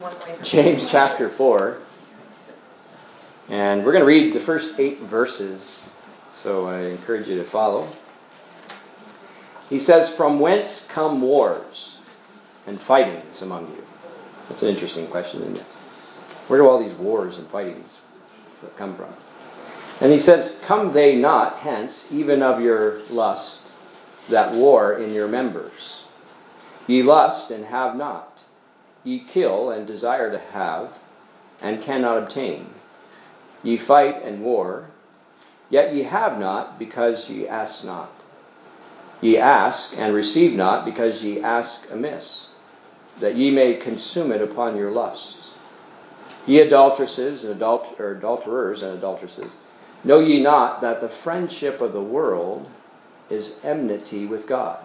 James chapter 4. And we're going to read the first 8 verses, so I encourage you to follow. He says, "From whence come wars and fightings among you?" That's an interesting question, isn't it? Where do all these wars and fightings come from? And he says, "Come they not hence, even of your lust, that war in your members? Ye lust and have not. Ye kill and desire to have, and cannot obtain. Ye fight and war, yet ye have not, because ye ask not. Ye ask and receive not, because ye ask amiss, that ye may consume it upon your lusts. Ye adulteresses and adulterers and adulteresses, know ye not that the friendship of the world is enmity with God?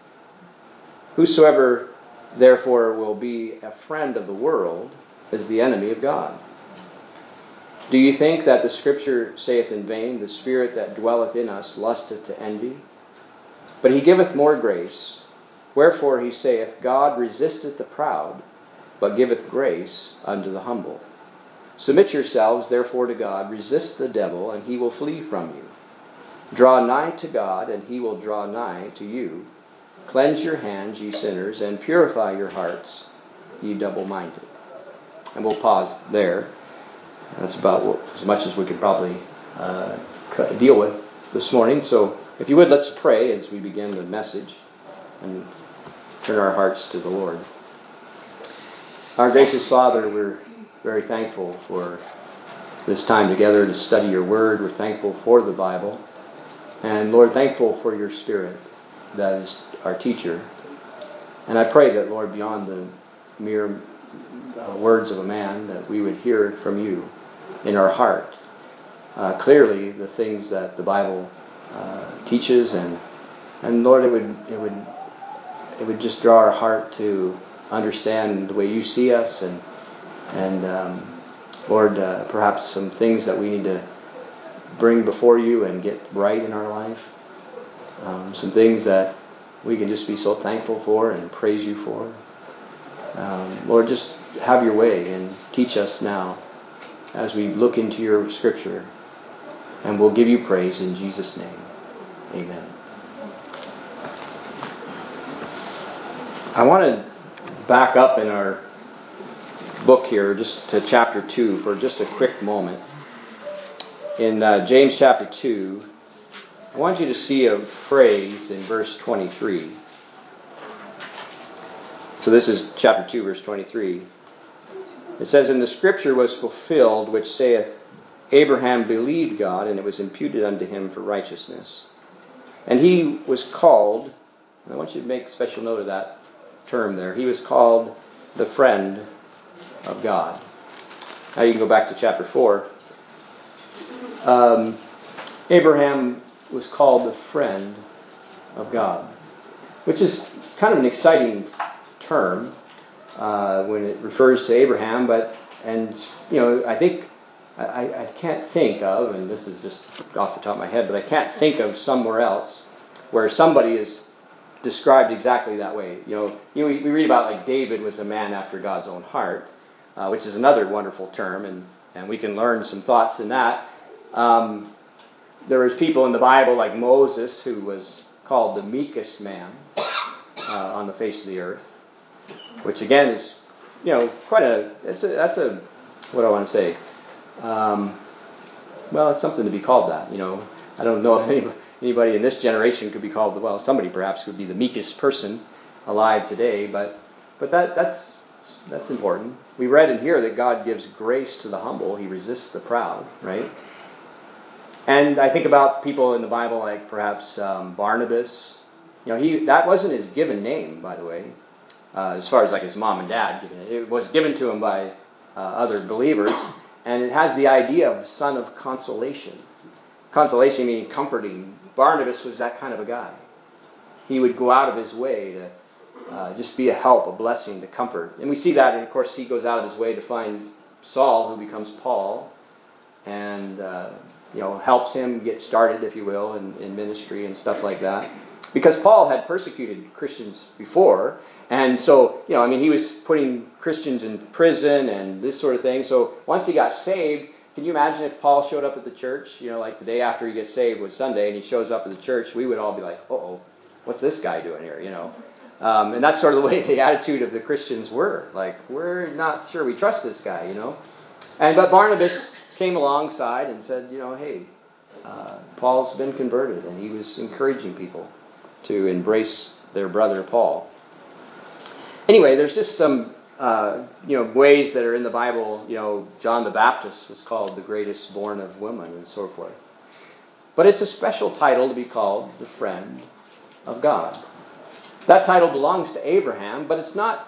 Whosoever therefore will be a friend of the world is the enemy of God. Do you think that the Scripture saith in vain, the Spirit that dwelleth in us lusteth to envy? But he giveth more grace. Wherefore he saith, God resisteth the proud, but giveth grace unto the humble. Submit yourselves therefore to God, resist the devil, and he will flee from you. Draw nigh to God, and he will draw nigh to you. Cleanse your hands, ye sinners, and purify your hearts, ye double-minded." And we'll pause there. That's about as much as we could probably deal with this morning. So if you would, let's pray as we begin the message and turn our hearts to the Lord. Our gracious Father, we're very thankful for this time together to study your word. We're thankful for the Bible. And Lord, thankful for your Spirit that is our teacher. And I pray that, Lord, beyond the mere words of a man, that we would hear from you in our heart clearly the things that the Bible teaches, and Lord, it would just draw our heart to understand the way you see us, and Lord, perhaps some things that we need to bring before you and get right in our life. Some things that we can just be so thankful for and praise you for. Lord, just have your way and teach us now as we look into your Scripture. And we'll give you praise in Jesus' name. Amen. I want to back up in our book here just to chapter 2 for just a quick moment. In James chapter 2, I want you to see a phrase in verse 23. So this is chapter 2, verse 23. It says, "And the scripture was fulfilled, which saith, Abraham believed God, and it was imputed unto him for righteousness. And he was called," and I want you to make special note of that term there, he was called the friend of God. Now you can go back to chapter 4. Abraham was called the friend of God, which is kind of an exciting term when it refers to Abraham. I can't think of, and this is just off the top of my head, but I can't think of somewhere else where somebody is described exactly that way. We read about like David was a man after God's own heart, which is another wonderful term, and we can learn some thoughts in that. There was people in the Bible like Moses, who was called the meekest man on the face of the earth, which again is, what do I want to say? It's something to be called that. I don't know if anybody in this generation could be called, somebody perhaps would be the meekest person alive today, but that's important. We read in here that God gives grace to the humble. He resists the proud, right? And I think about people in the Bible like perhaps Barnabas. That wasn't his given name, by the way, as far as like his mom and dad giving it. It was given to him by other believers, and it has the idea of son of consolation. Consolation meaning comforting. Barnabas was that kind of a guy. He would go out of his way to just be a help, a blessing, to comfort. And we see that, and of course he goes out of his way to find Saul, who becomes Paul, and helps him get started, if you will, in ministry and stuff like that. Because Paul had persecuted Christians before, and so, he was putting Christians in prison and this sort of thing. So once he got saved, can you imagine if Paul showed up at the church, like the day after he gets saved was Sunday, and he shows up at the church, we would all be like, uh-oh, what's this guy doing here, And that's sort of the way the attitude of the Christians were. Like, we're not sure we trust this guy, But Barnabas came alongside and said, hey, Paul's been converted, and he was encouraging people to embrace their brother Paul. Anyway, there's just some ways that are in the Bible. John the Baptist was called the greatest born of woman and so forth. But it's a special title to be called the friend of God. That title belongs to Abraham, but it's not,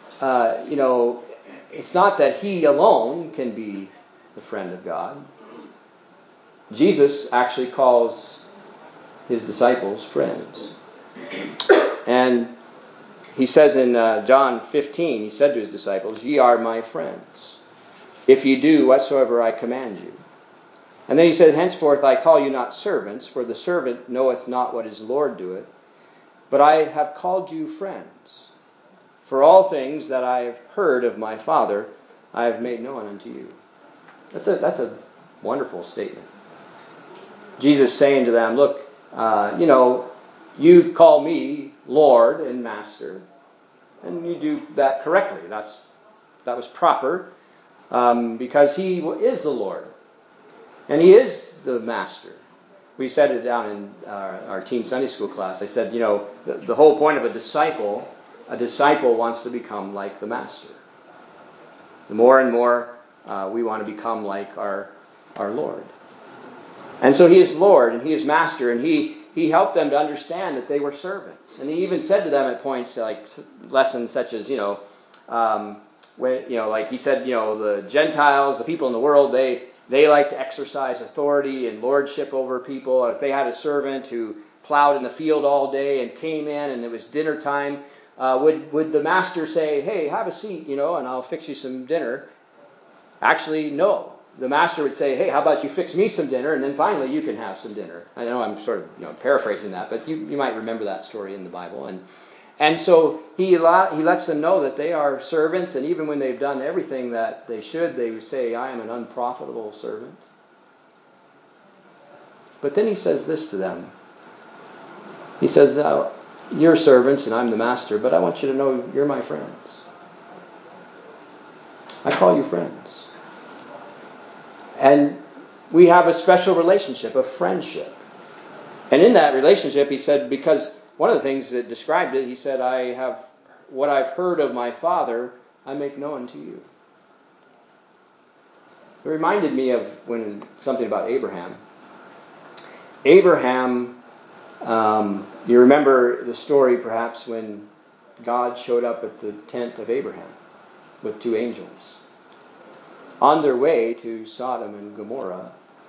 it's not that he alone can be the friend of God. Jesus actually calls his disciples friends. And he says in John 15, he said to his disciples, "Ye are my friends, if ye do whatsoever I command you." And then he said, "Henceforth I call you not servants, for the servant knoweth not what his Lord doeth, but I have called you friends. For all things that I have heard of my Father, I have made known unto you." That's a wonderful statement. Jesus saying to them, look, you call me Lord and Master, and you do that correctly. That was proper, because he is the Lord, and he is the Master. We said it down in our teen Sunday school class. I said, the whole point of a disciple wants to become like the Master. The more and more we want to become like our Lord. And so he is Lord, and he is Master, and he helped them to understand that they were servants. And he even said to them at points, like lessons such as, like he said, the Gentiles, the people in the world, they like to exercise authority and lordship over people. If they had a servant who plowed in the field all day and came in and it was dinner time, would the master say, "Hey, have a seat, and I'll fix you some dinner"? Actually, no. The master would say, "Hey, how about you fix me some dinner, and then finally you can have some dinner." I know I'm sort of paraphrasing that, but you might remember that story in the Bible. And so he lets them know that they are servants, and even when they've done everything that they should, they would say, "I am an unprofitable servant." But then he says this to them. He says, "You're servants, and I'm the master, but I want you to know you're my friends. I call you friends." And we have a special relationship of friendship. And in that relationship, he said, because one of the things that described it, he said, "I have what I've heard of my Father, I make known to you." It reminded me of something about Abraham. Abraham, you remember the story perhaps when God showed up at the tent of Abraham with two angels on their way to Sodom and Gomorrah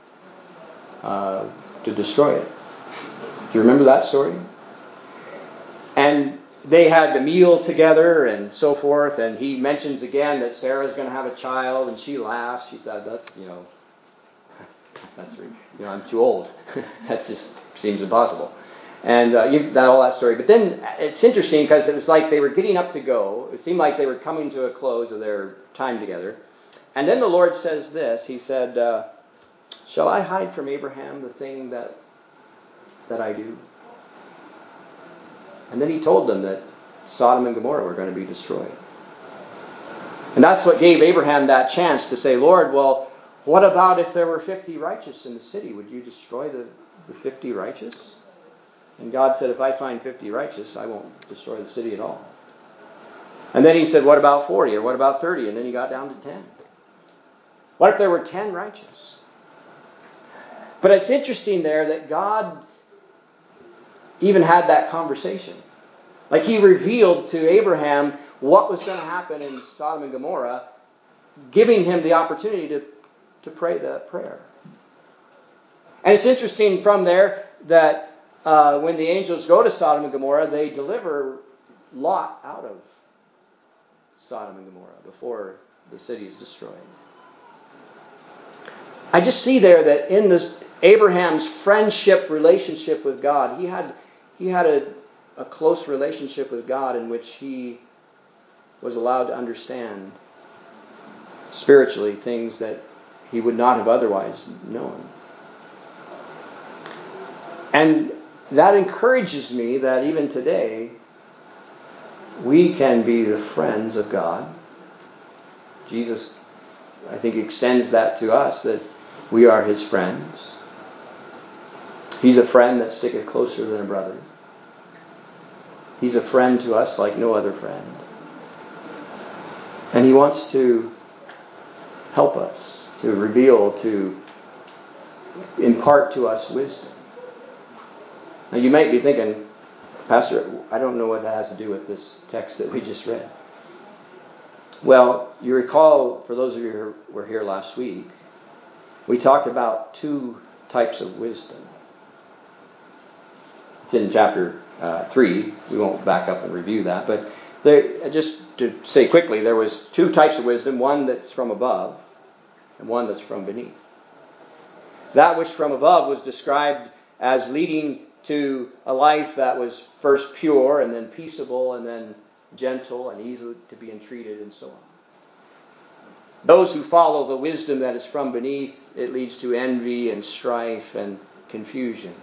to destroy it. Do you remember that story? And they had a meal together and so forth, and he mentions again that Sarah's going to have a child, and she laughs. She said, I'm too old. That just seems impossible. And all that story. But then it's interesting because it was like they were getting up to go. It seemed like they were coming to a close of their time together. And then the Lord says this. He said, "Shall I hide from Abraham the thing that I do?" And then he told them that Sodom and Gomorrah were going to be destroyed. And that's what gave Abraham that chance to say, "Lord, well, what about if there were 50 righteous in the city? Would you destroy the 50 righteous?" And God said, "If I find 50 righteous, I won't destroy the city at all." And then he said, "What about 40? Or what about 30? And then he got down to 10. What if there were 10 righteous? But it's interesting there that God even had that conversation. Like he revealed to Abraham what was going to happen in Sodom and Gomorrah, giving him the opportunity to pray that prayer. And it's interesting from there that when the angels go to Sodom and Gomorrah, they deliver Lot out of Sodom and Gomorrah before the city is destroyed. I just see there that in this Abraham's friendship relationship with God, he he had a close relationship with God in which he was allowed to understand spiritually things that he would not have otherwise known. And that encourages me that even today, we can be the friends of God. Jesus, I think, extends that to us, that we are his friends. He's a friend that sticketh closer than a brother. He's a friend to us like no other friend. And he wants to help us, to reveal, to impart to us wisdom. Now you might be thinking, Pastor, I don't know what that has to do with this text that we just read. Well, you recall, for those of you who were here last week, we talked about two types of wisdom. It's in chapter 3. We won't back up and review that. But just to say quickly, there was two types of wisdom. One that's from above and one that's from beneath. That which from above was described as leading to a life that was first pure and then peaceable and then gentle and easy to be entreated and so on. Those who follow the wisdom that is from beneath, it leads to envy and strife and confusion.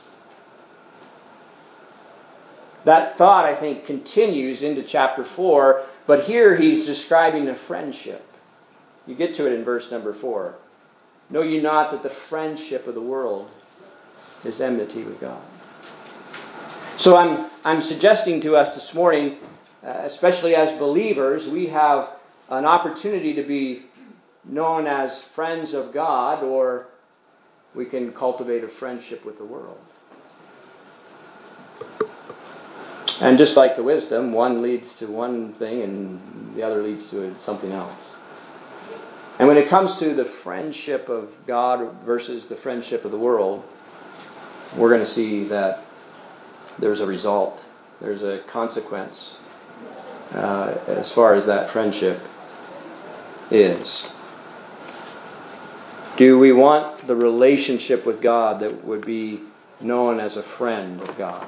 That thought, I think, continues into chapter 4, but here he's describing a friendship. You get to it in verse number 4. Know ye not that the friendship of the world is enmity with God? So I'm suggesting to us this morning, especially as believers, we have an opportunity to be known as friends of God, or we can cultivate a friendship with the world. And just like the wisdom, one leads to one thing and the other leads to something else. And when it comes to the friendship of God versus the friendship of the world, we're going to see that there's a result. There's a consequence as far as that friendship is. Do we want the relationship with God that would be known as a friend of God?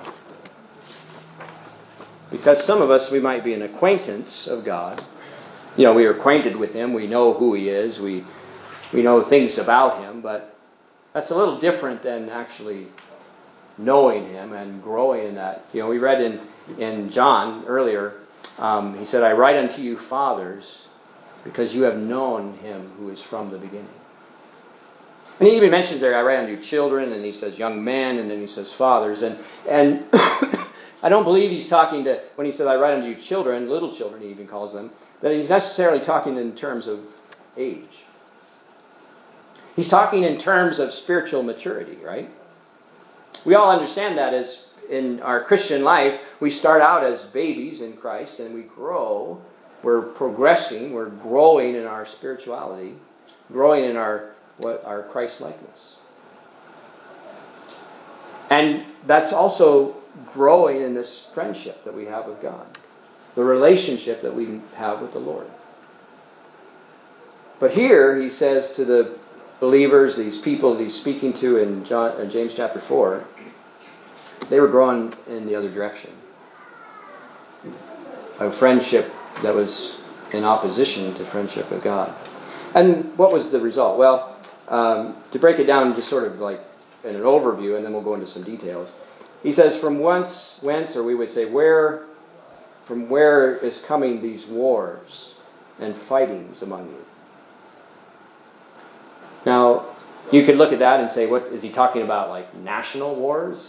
Because some of us, we might be an acquaintance of God. We are acquainted with him. We know who he is. We know things about him. But that's a little different than actually knowing him and growing in that. We read in John earlier, he said, I write unto you, fathers, because you have known him who is from the beginning. And he even mentions there, I write unto you children, and he says young men, and then he says fathers. And I don't believe he's talking to, when he says I write unto you children, little children he even calls them, that he's necessarily talking in terms of age. He's talking in terms of spiritual maturity, right? We all understand that as in our Christian life, we start out as babies in Christ and we grow. We're progressing. We're growing in our spirituality, growing in our Christ-likeness. And that's also growing in this friendship that we have with God, the relationship that we have with the Lord. But here he says to the believers, these people that he's speaking to in James chapter 4, they were growing in the other direction. A friendship that was in opposition to friendship with God. And what was the result? Well, to break it down just sort of like in an overview, and then we'll go into some details. He says, from whence, or we would say from where is coming these wars and fightings among you? Now, you could look at that and say, what is he talking about, like national wars?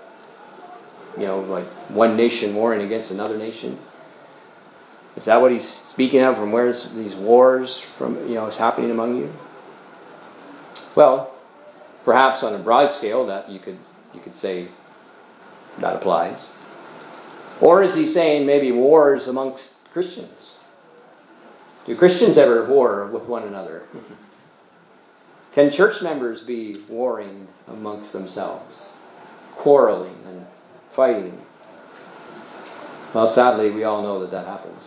Like one nation warring against another nation? Is that what he's speaking of? From where's these wars from, is happening among you? Well, perhaps on a broad scale that you could say that applies. Or is he saying maybe wars amongst Christians? Do Christians ever war with one another? Can church members be warring amongst themselves, quarreling and fighting? Well, sadly, we all know that happens.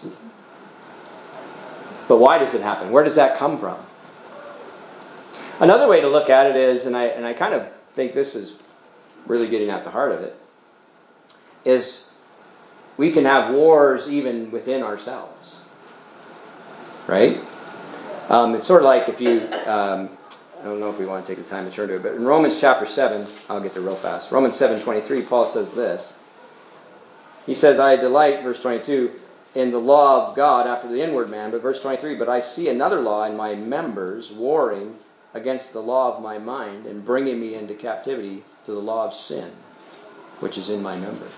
But why does it happen? Where does that come from? Another way to look at it is, and I kind of think this is really getting at the heart of it, is we can have wars even within ourselves. Right? It's sort of like if you, I don't know if we want to take the time to turn to it, but in Romans chapter 7, I'll get there real fast. Romans 7:23, Paul says this. He says, I delight, verse 22, in the law of God after the inward man. But verse 23, but I see another law in my members warring against the law of my mind and bringing me into captivity to the law of sin, which is in my members.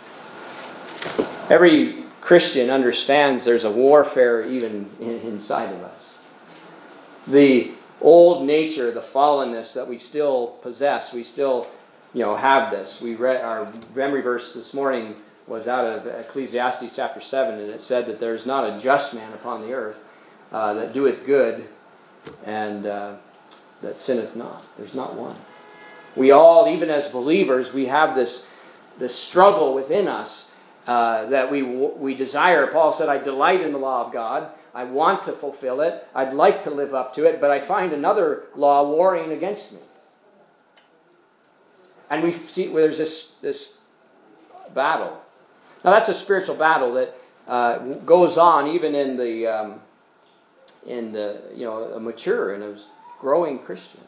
Every Christian understands there's a warfare even inside of us. The old nature, the fallenness that we still possess, we still, have this. We read our memory verse this morning was out of Ecclesiastes chapter 7, and it said that there is not a just man upon the earth that doeth good and that sinneth not. There's not one. We all, even as believers, we have this struggle within us that we desire. Paul said, I delight in the law of God. I want to fulfill it. I'd like to live up to it, but I find another law warring against me. And we see there's this battle. Now that's a spiritual battle that goes on even in the a mature and a growing Christian.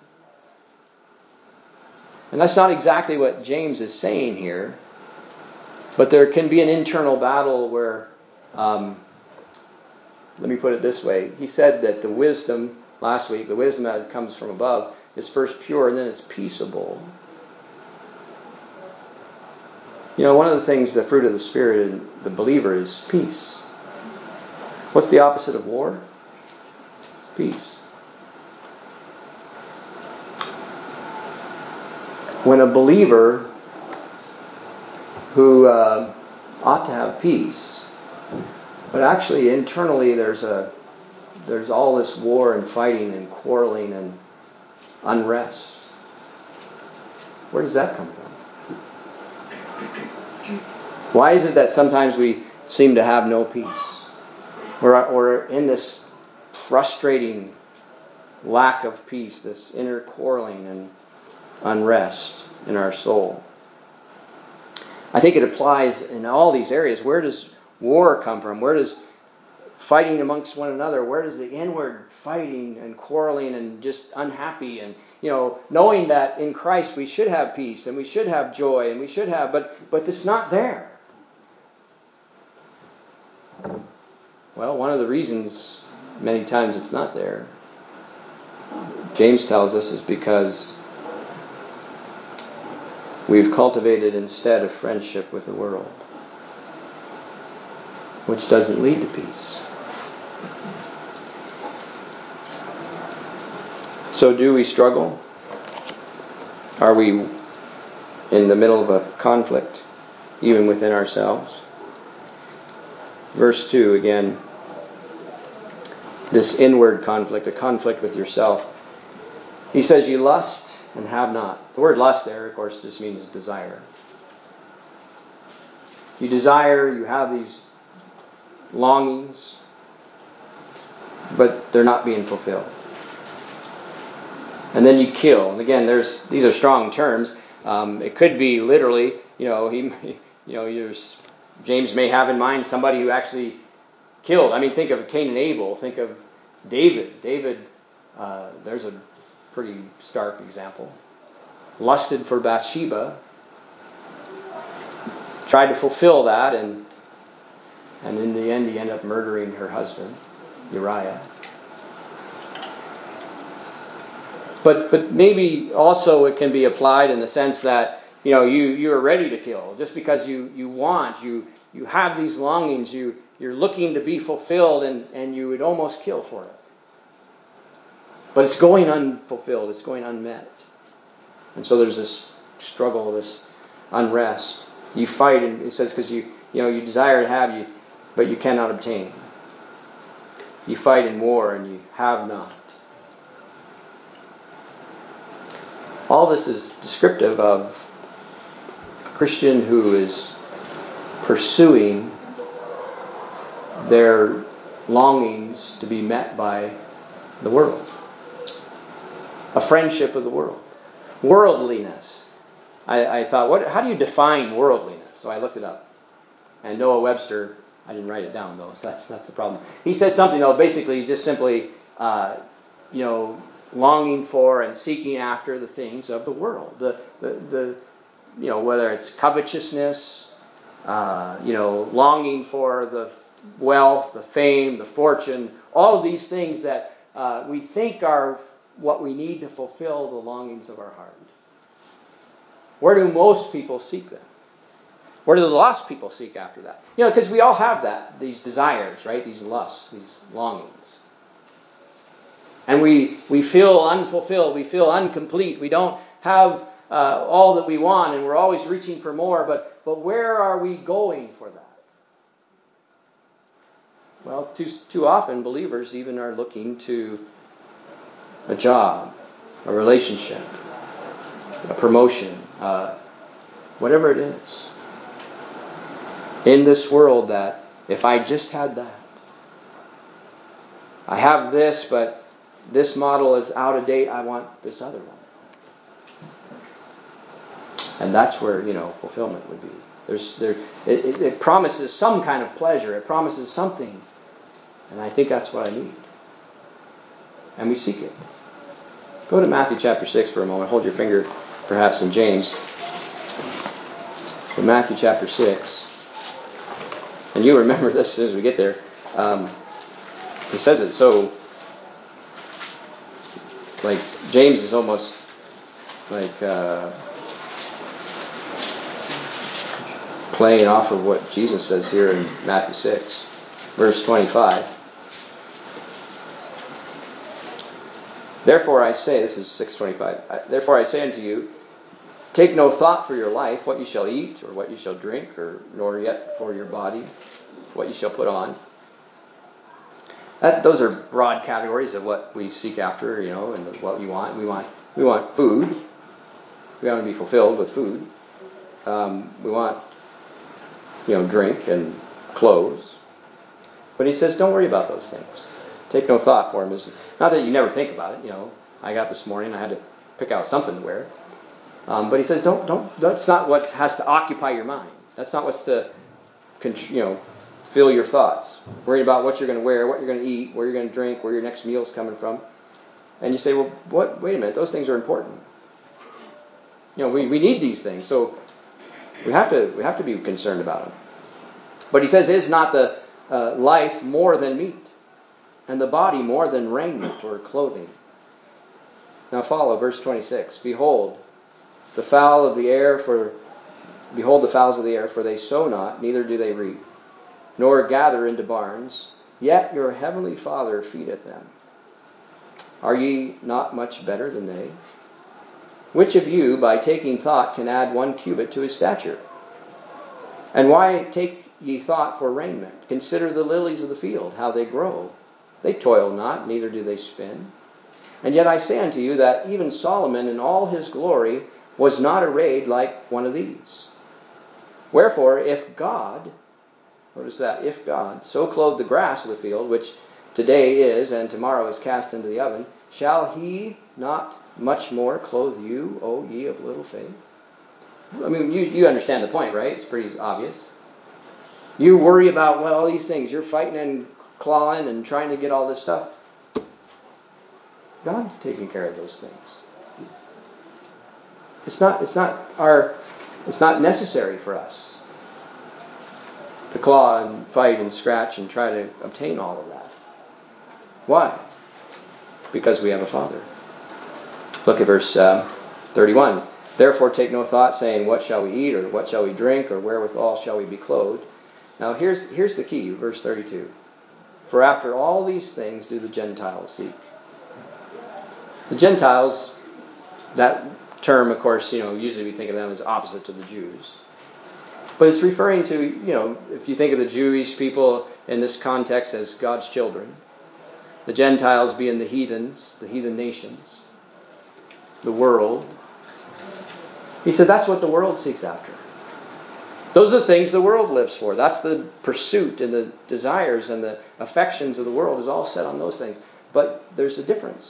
And that's not exactly what James is saying here, but there can be an internal battle where, let me put it this way. He said that the wisdom, last week, the wisdom that comes from above is first pure and then it's peaceable. One of the things, the fruit of the Spirit in the believer is peace. What's the opposite of war? Peace. When a believer who ought to have peace, but actually internally there's all this war and fighting and quarreling and unrest. Where does that come from? Why is it that sometimes we seem to have no peace? We're in this frustrating lack of peace, this inner quarreling and unrest in our soul. I think it applies in all these areas. Where does war come from? Where does fighting amongst one another, where does the inward fighting and quarreling and just unhappy and, knowing that in Christ we should have peace and we should have joy and we should have, but it's not there. Well, one of the reasons many times it's not there, James tells us, is because we've cultivated instead a friendship with the world, which doesn't lead to peace. So do we struggle? Are we in the middle of a conflict, even within ourselves? Verse 2 again, this inward conflict, a conflict with yourself. He says, you lust and have not. The word lust there, of course, just means desire. You desire, you have these longings, but they're not being fulfilled. And then you kill. And again, these are strong terms. It could be literally, James may have in mind somebody who actually killed. I mean, think of Cain and Abel. Think of David. David, there's a pretty stark example. Lusted for Bathsheba. Tried to fulfill that, and in the end he ended up murdering her husband, Uriah. But maybe also it can be applied in the sense that, you are ready to kill. Just because you want, you have these longings, you're looking to be fulfilled, and you would almost kill for it. But it's going unfulfilled, it's going unmet. And so there's this struggle, this unrest. You fight, and it says, because you desire to have, but you cannot obtain. You fight in war, and you have not. All this is descriptive of a Christian who is pursuing their longings to be met by the world. A friendship of the world. Worldliness. I thought, how do you define worldliness? so I looked it up. And Noah Webster, I didn't write it down though, so that's the problem. He said something though, basically just simply, longing for and seeking after the things of the world. The whether it's covetousness, longing for the wealth, the fame, the fortune, all of these things that we think are what we need to fulfill the longings of our heart. Where do most people seek them? Where do the lost people seek after that? Because we all have these desires, right? These lusts, these longings. And we feel unfulfilled, we feel incomplete, we don't have all that we want, and we're always reaching for more, but where are we going for that? Well, too often believers even are looking to a job, a relationship, a promotion, whatever it is. In this world that, if I just had that, I have this, but this model is out of date, I want this other one. And that's where, fulfillment would be. It promises some kind of pleasure. It promises something. And I think that's what I need. And we seek it. Go to Matthew chapter 6 for a moment. Hold your finger perhaps in James. So Matthew chapter 6. And you remember this as soon as we get there. He says it so, like James is almost like playing off of what Jesus says here in Matthew 6, verse 25. Therefore I say, this is 6:25. Therefore I say unto you, take no thought for your life, what you shall eat, or what you shall drink, or nor yet for your body, what you shall put on. Those are broad categories of what we seek after, and what we want. We want food. We want to be fulfilled with food. We want, drink and clothes. But he says, don't worry about those things. Take no thought for them. It's not that you never think about it. I got this morning, I had to pick out something to wear. But he says, don't. That's not what has to occupy your mind. That's not what's to, fill your thoughts. Worry about what you're going to wear, what you're going to eat, where you're going to drink, where your next meal's coming from. And you say, well, what? Wait a minute, those things are important. We need these things, so we have to be concerned about them. But he says, is not the life more than meat, and the body more than raiment or clothing? Now follow verse 26. Behold the fowls of the air, for they sow not, neither do they reap, nor gather into barns, yet your heavenly Father feedeth them. Are ye not much better than they? Which of you, by taking thought, can add 1 cubit to his stature? And why take ye thought for raiment? Consider the lilies of the field, how they grow. They toil not, neither do they spin. And yet I say unto you that even Solomon in all his glory was not arrayed like one of these. Wherefore, if God, notice that, if God so clothe the grass of the field, which today is and tomorrow is cast into the oven, shall he not much more clothe you, O ye of little faith? I mean, you understand the point, right? It's pretty obvious. You worry about all these things. You're fighting and clawing and trying to get all this stuff. God's taking care of those things. It's not necessary for us to claw and fight and scratch and try to obtain all of that. Why? Because we have a Father. Look at verse 31. Therefore take no thought, saying, what shall we eat, or what shall we drink, or wherewithal shall we be clothed? Now here's the key, verse 32. For after all these things do the Gentiles seek. The Gentiles, that term, of course, usually we think of them as opposite to the Jews. But it's referring to, if you think of the Jewish people in this context as God's children, the Gentiles being the heathens, the heathen nations, the world. He said that's what the world seeks after. Those are the things the world lives for. That's the pursuit and the desires and the affections of the world is all set on those things. But there's a difference.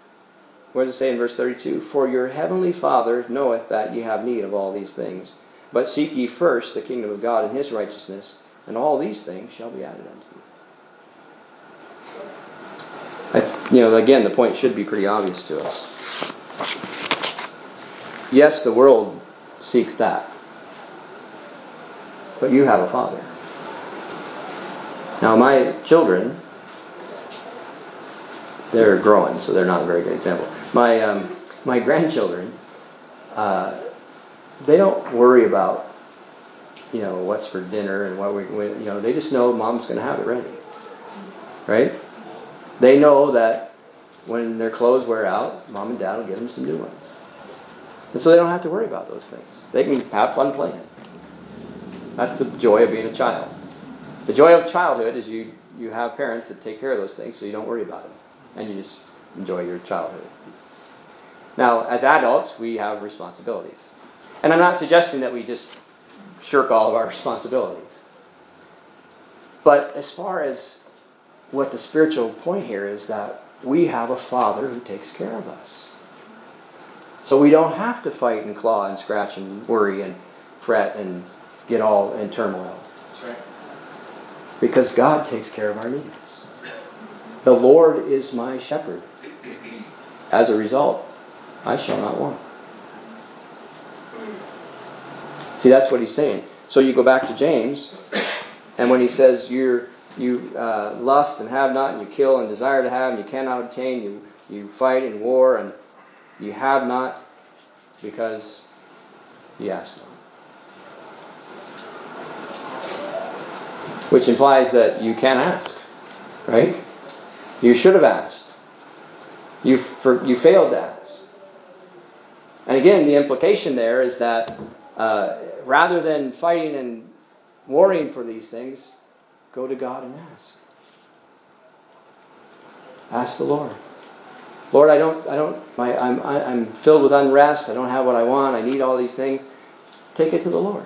What does it say in verse 32? For your heavenly Father knoweth that ye have need of all these things. But seek ye first the kingdom of God and His righteousness, and all these things shall be added unto you. Again, the point should be pretty obvious to us. Yes, the world seeks that. But you have a Father. Now, my children, they're growing, so they're not a very good example. My grandchildren, they don't worry about, what's for dinner and what they just know Mom's going to have it ready. Right? They know that when their clothes wear out, Mom and Dad will get them some new ones. And so they don't have to worry about those things. They can have fun playing. That's the joy of being a child. The joy of childhood is you have parents that take care of those things so you don't worry about them. And you just enjoy your childhood. Now, as adults, we have responsibilities. And I'm not suggesting that we just shirk all of our responsibilities. But as far as what the spiritual point here is that we have a Father who takes care of us. So we don't have to fight and claw and scratch and worry and fret and get all in turmoil. That's right. Because God takes care of our needs. The Lord is my shepherd. As a result, I shall not want. See, that's what he's saying. So you go back to James, and when he says you lust and have not, and you kill and desire to have, and you cannot obtain, you fight in war, and you have not because you ask not. Which implies that you can ask, right? You should have asked. You failed to ask. And again, the implication there is that rather than fighting and worrying for these things, go to God and ask. Ask the Lord. Lord, I'm filled with unrest. I don't have what I want. I need all these things. Take it to the Lord.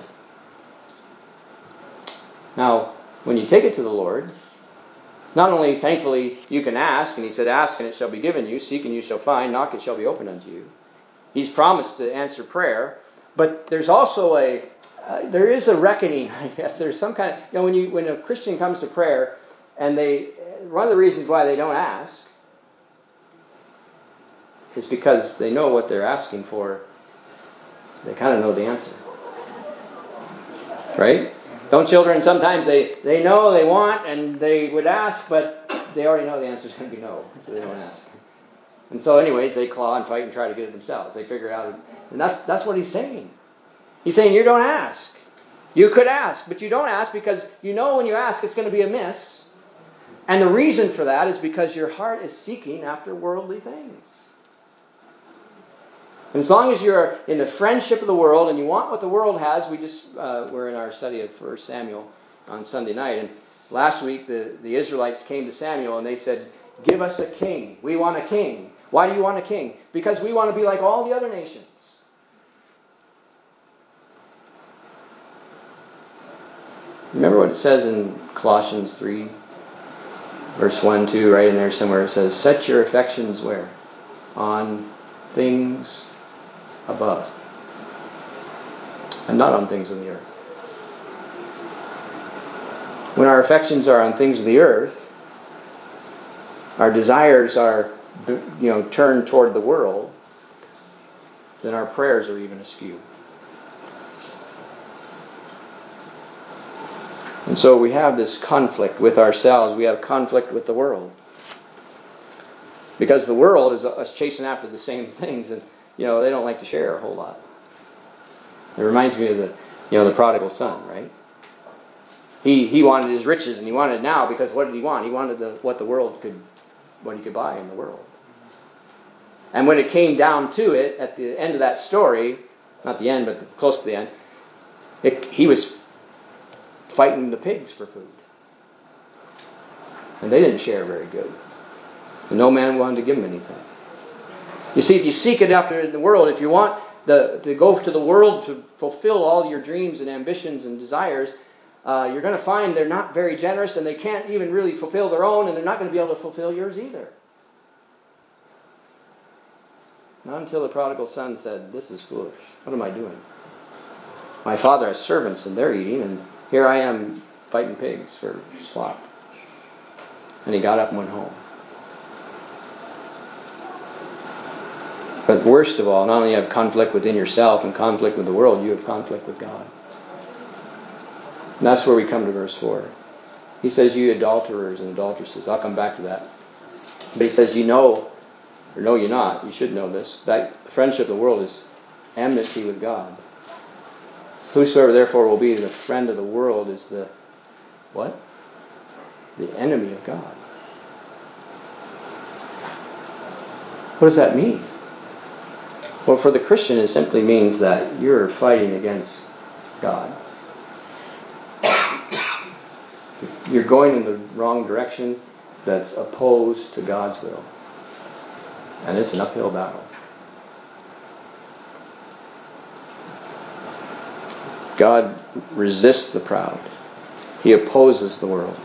Now, when you take it to the Lord, not only, thankfully, you can ask, and he said, ask and it shall be given you, seek and you shall find, knock it shall be opened unto you. He's promised to answer prayer, but there's also there is a reckoning, I guess. There's some kind of, when a Christian comes to prayer, and one of the reasons why they don't ask is because they know what they're asking for. They kind of know the answer. Right? Don't children, sometimes they know they want and they would ask, but they already know the answer is going to be no, so they don't ask. And so anyways, they claw and fight and try to get it themselves. They figure out, and that's what he's saying. He's saying you don't ask. You could ask, but you don't ask because you know when you ask it's going to be amiss. And the reason for that is because your heart is seeking after worldly things. And as long as you're in the friendship of the world and you want what the world has, we're in our study of 1 Samuel on Sunday night. And last week the Israelites came to Samuel and they said, give us a king. We want a king. Why do you want a king? Because we want to be like all the other nations. Remember what it says in Colossians 3, verse 1, 2, right in there somewhere. It says, set your affections where? On things above. And not on things of the earth. When our affections are on things of the earth, our desires are, turned toward the world, then our prayers are even askew. And so we have this conflict with ourselves. We have conflict with the world. Because the world is us chasing after the same things, and they don't like to share a whole lot. It reminds me of the prodigal son, right? He wanted his riches, and he wanted it now because what did he want? He wanted what he could buy in the world. And when it came down to it, at the end of that story, not the end, but close to the end, he was fighting the pigs for food. And they didn't share very good. And no man wanted to give him anything. You see, if you seek it after the world, if you want to go to the world to fulfill all your dreams and ambitions and desires, you're going to find they're not very generous and they can't even really fulfill their own, and they're not going to be able to fulfill yours either. Not until the prodigal son said, this is foolish. What am I doing? My Father has servants and they're eating, and here I am fighting pigs for slop. And he got up and went home. But worst of all, not only you have conflict within yourself and conflict with the world, you have conflict with God. And that's where we come to verse 4. He says, you adulterers and adulteresses. I'll come back to that. But he says, you know, or no, you're not. You should know this. That the friendship of the world is enmity with God. Whosoever therefore will be the friend of the world is the, what? The enemy of God. What does that mean? Well, for the Christian, it simply means that you're fighting against God. You're going in the wrong direction that's opposed to God's will. And it's an uphill battle. God resists the proud. He opposes the world.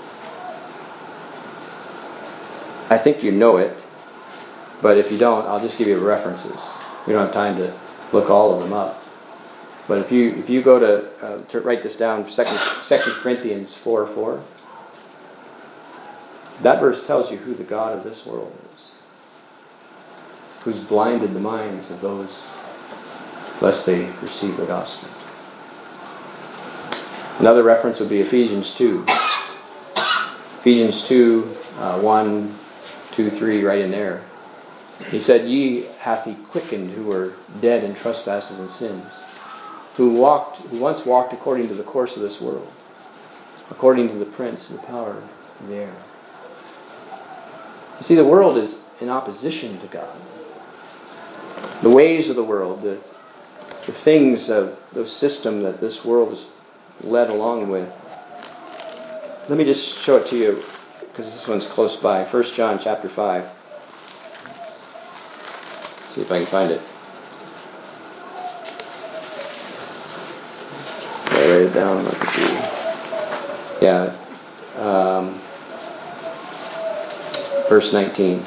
I think you know it, but if you don't, I'll just give you references. We don't have time to look all of them up. But if you go to write this down, 2 Corinthians 4:4, that verse tells you who the God of this world is, who's blinded the minds of those lest they receive the gospel. Another reference would be Ephesians 2. Ephesians 2, 1, 2, 3, right in there. He said, ye hath he quickened who were dead in trespasses and sins, who once walked according to the course of this world, according to the prince of the power of the air. You see, the world is in opposition to God. The ways of the world, the things of the system that this world is led along with. Let me just show it to you, because this one's close by. 1 John chapter 5. See if I can find it. I'll write it down. Let me see. Yeah. Verse 19.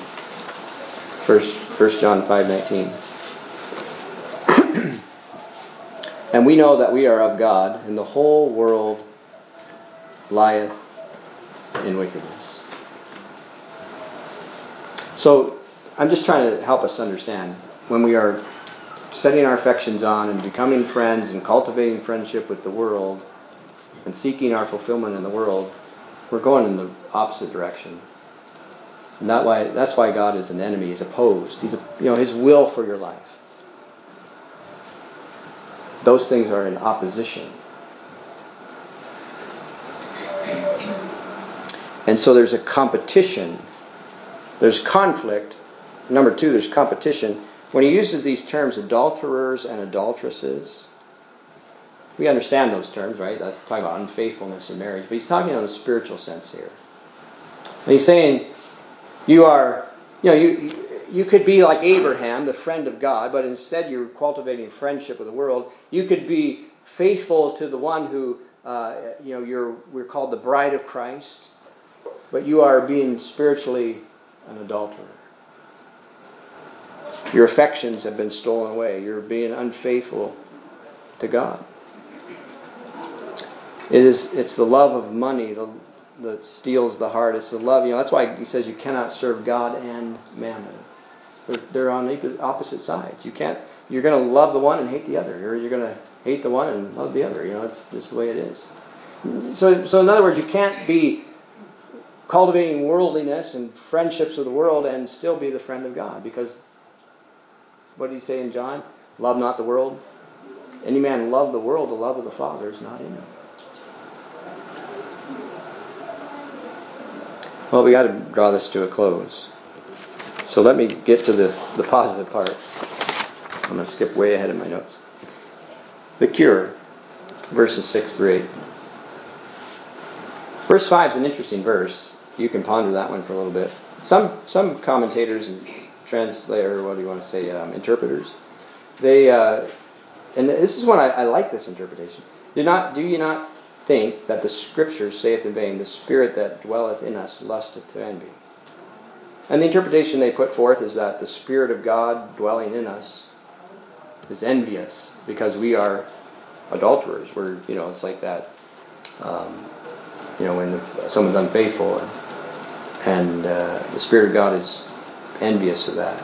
1 John 5:19. And we know that we are of God, and the whole world lieth in wickedness. So, I'm just trying to help us understand. When we are setting our affections on and becoming friends and cultivating friendship with the world and seeking our fulfillment in the world, we're going in the opposite direction. And that's why God is an enemy. He's opposed. His will for your life. Those things are in opposition. And so there's a competition. There's conflict. Number 2, there's competition. When he uses these terms, adulterers and adulteresses, we understand those terms, right? That's talking about unfaithfulness in marriage. But he's talking in a spiritual sense here. And he's saying, you could be like Abraham, the friend of God, but instead you're cultivating friendship with the world. You could be faithful to the one who, we're called the bride of Christ, but you are being spiritually an adulterer. Your affections have been stolen away. You're being unfaithful to God. It's the love of money that steals the heart. It's the love. That's why he says you cannot serve God and mammon. They're on opposite sides. You're going to love the one and hate the other, or you're going to hate the one and love the other. It's just the way it is. So in other words, you can't be cultivating worldliness and friendships with the world and still be the friend of God, because what did he say in John? Love not the world. Any man love the world, the love of the Father is not in him. Well, we got to draw this to a close. So let me get to the positive part. I'm going to skip way ahead in my notes. The cure, verses 6 through 8. Verse 5 is an interesting verse. You can ponder that one for a little bit. Some commentators and interpreters, and this is when I like this interpretation. Do you not think that the Scripture saith in vain, the Spirit that dwelleth in us lusteth to envy? And the interpretation they put forth is that the Spirit of God dwelling in us is envious because we are adulterers. We're, it's like that, when someone's unfaithful and the Spirit of God is envious of that.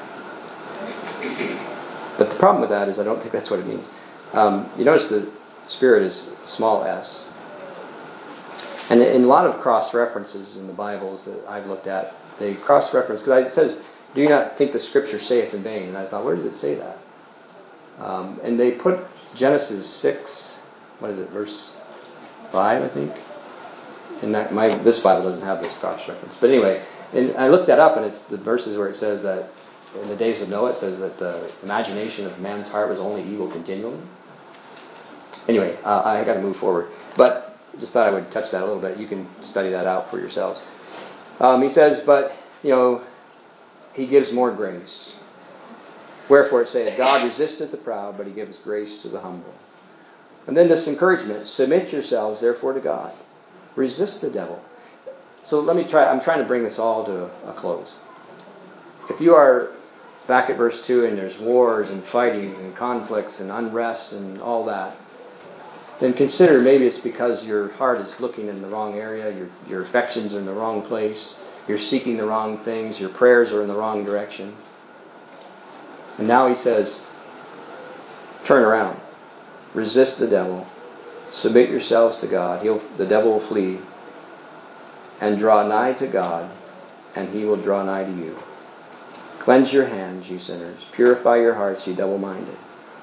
But the problem with that is I don't think that's what it means. You notice the Spirit is small s. And in a lot of cross-references in the Bibles that I've looked at, they cross-reference, because it says, do you not think the Scripture saith in vain? And I thought, where does it say that? And they put Genesis 6, verse 5, I think? And this Bible doesn't have this cross-reference. But anyway, and I looked that up, and it's the verses where it says that in the days of Noah, it says that the imagination of man's heart was only evil continually. Anyway, I got to move forward. But just thought I would touch that a little bit. You can study that out for yourselves. He says, but, he gives more grace. Wherefore it saith, God resisteth the proud, but he gives grace to the humble. And then this encouragement, submit yourselves therefore to God. Resist the devil. So I'm trying to bring this all to a close. If you are back at verse 2 and there's wars and fightings and conflicts and unrest and all that, then consider maybe it's because your heart is looking in the wrong area, your affections are in the wrong place, you're seeking the wrong things, your prayers are in the wrong direction. And now he says, turn around. Resist the devil. Submit yourselves to God. The devil will flee. And draw nigh to God, and he will draw nigh to you. Cleanse your hands, you sinners. Purify your hearts, you double-minded.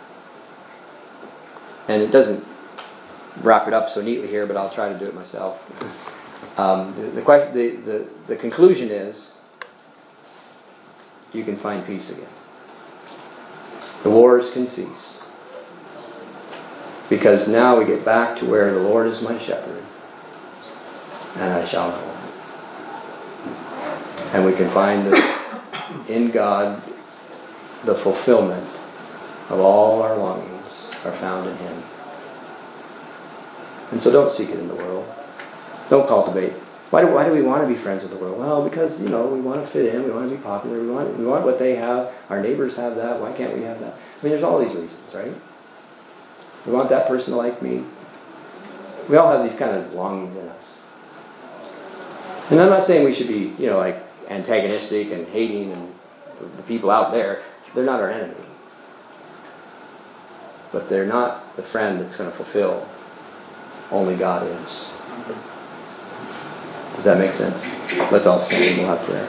And it doesn't wrap it up so neatly here, but I'll try to do it myself. The conclusion is, you can find peace again. The wars can cease. Because now we get back to where the Lord is my shepherd, and I shall know him. And we can find that in God, the fulfillment of all our longings are found in Him. And so don't seek it in the world. Don't cultivate. Why do we want to be friends with the world? Well, because, we want to fit in. We want to be popular. We want what they have. Our neighbors have that. Why can't we have that? I mean, there's all these reasons, right? We want that person to like me. We all have these kind of longings in us. And I'm not saying we should be, antagonistic and hating and the people out there. They're not our enemy. But they're not the friend that's going to fulfill. Only God is. Does that make sense? Let's all stand and we'll have prayer.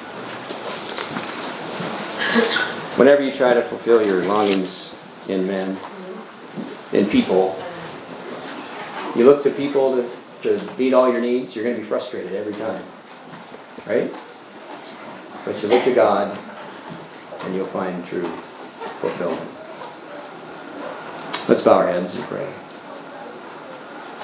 Whenever you try to fulfill your longings in men, in people, you look to people to meet all your needs, you're going to be frustrated every time. Right? But you look to God and you'll find true fulfillment. Let's bow our heads and pray.